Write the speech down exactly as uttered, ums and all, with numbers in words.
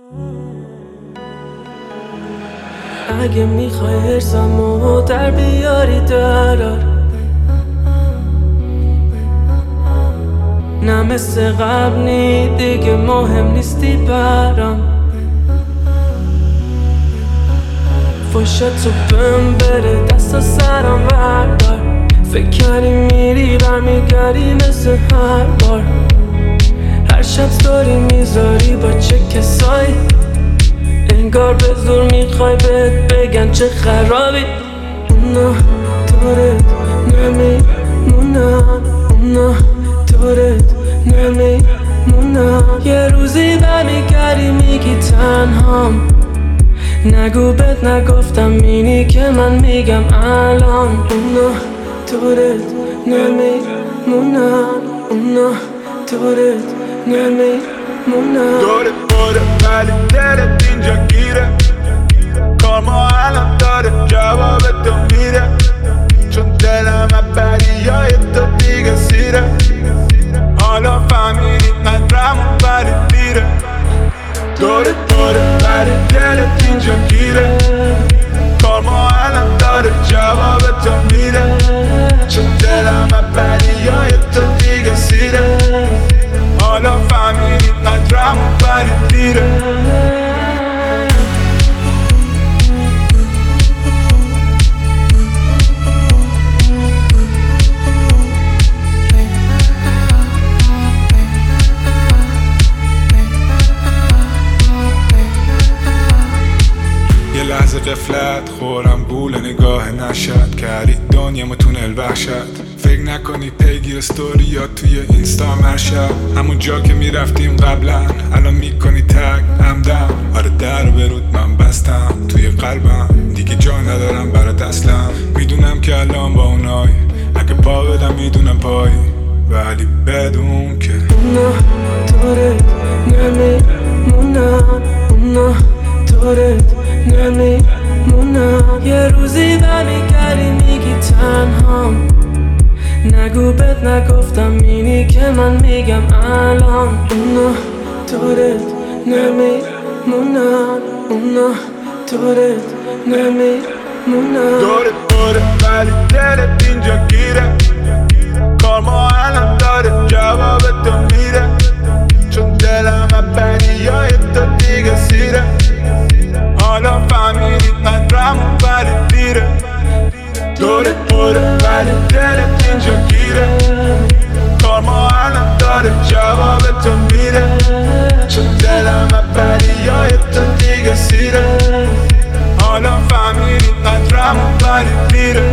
اگه میخوای حرصمو در بیاری درار، نه مثل قبل نی دیگه مهم نیستی برام. فوشتو بهم بره دست سرم بردار، فکر کردی میری برمیگردی مثل هر بار. هر شب ستوری میذاری با چه کسایی، انگار به زور میخوای بهت بگن چه خرابی. اونا دورت نمیمونن، اونا دورت نمیمونن. یه روزی برمیگردی میگی تنهام، نگو بهت نگفتم اینی که من میگم الان. اونا دورت نمیمونن، اونا دورت نمیمونن. دورت بره ولی دلت اینجا گیره، کار ما الان داره جوابتو میره، چون دلم بریای تو دیگه سیره. حالا فهمیدی قدرمون ولی دیره. دورت بره ولی دلت اینجا گیره، کار ما الان داره جوابتو میره، چون دلم بریای تو دیگه سیره. حالا فهمیدی قدرمون ولی دیره. یه لحظه قفلت خورم گول نگاه نشد، کردی دنیا تونل وحشت. فکر نکنی پیگیر استوری یا توی اینستا مرشد، همون جا که میرفتیم قبلا الان میکنی تگ همدم. آره در برود من بستم توی قلبم، دیگه جا ندارم برات اصلا. میدونم که الان با اونای اگه پا بدم میدونم پایی، ولی بدون که اونا دورت نمیمونن، اونا دورت نمیمونن. یه روزی برمیگردی میگی تنهام، نگو بهت نگفتم اینی که من میگم الان. اونا دورت نمیمونن، اونا دورت نمیمونن. دورت بره ولی دلت اینجا گیره، کار ما الان داره جوابتو میره، چون دلم بریای تو دیگه سیره. حالا فهمیدی قدرمون ولی دیره. دورت بره ولی دلت اینجا گیره، کار ما الان داره جوابتو میره، چون دلم بریای تو دیگه سیره. حالا فهمیدی قدرمون ولی دیره.